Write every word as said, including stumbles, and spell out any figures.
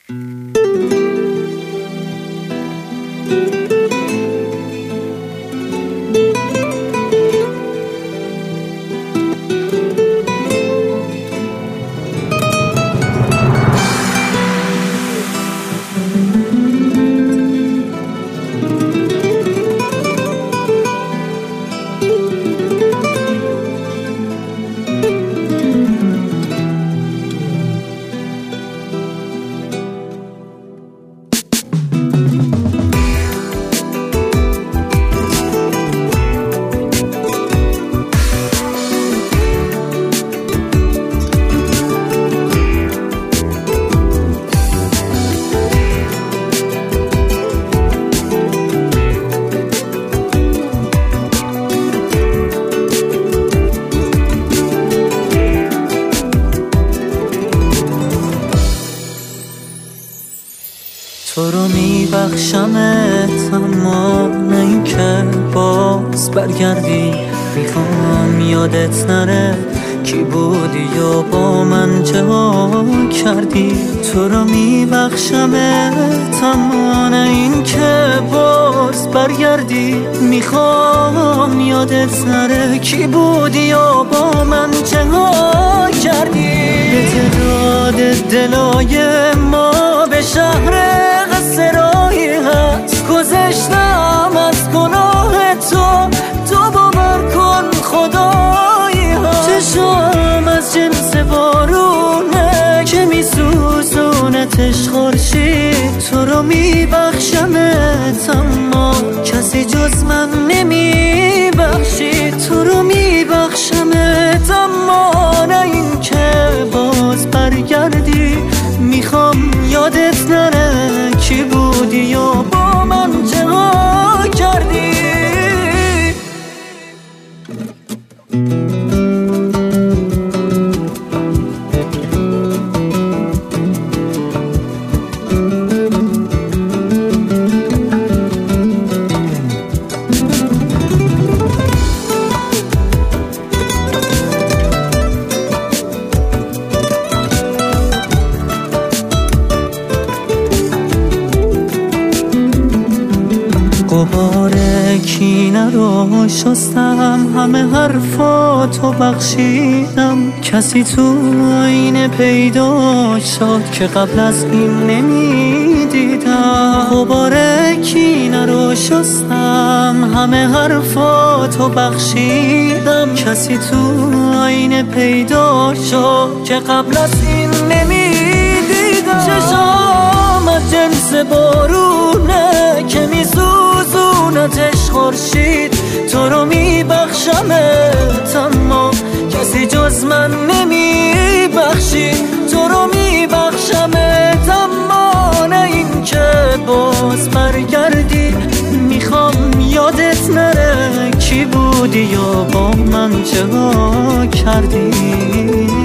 تو رو میبخشمت اما نه این که باز برگردی. میخوام یادت نره کی بودی یا با من چه کردی. تو رو میبخشمت اما نه این که باز برگردی. میخوام یادت نره کی بودی یا با من چه کردی. به تعداد دلای ما به شهر قصرایی هست گذشتم از گناه تو. تو باور کن خدایی هست. چشم از جنس بارونه که میسوزونتش خورشید. تو رو میبخشمت اما کسی جز من نمیبخشید. تو رو میبخشمت اما نه این که باز برگردی. میخوام یادت نره کی بودی یا با من چه کردی. غبار کینه رو شستم همه حرفاتو بخشیدم. کسی تو آینه پیدا شد که قبل از این نمیدیدم. غبار کینه رو شستم همه حرفاتو بخشیدم. کسی تو آینه پیدا شد که قبل از این نمیدیدم. چشام از جنس بارونه که میسوزونتش خورشید. تو رو میبخشمت اما کسی جز من نمیبخشید. تو رو میبخشمت اما نه این که باز برگردی. میخوام یادت نره کی بودی یا با من چه کردی.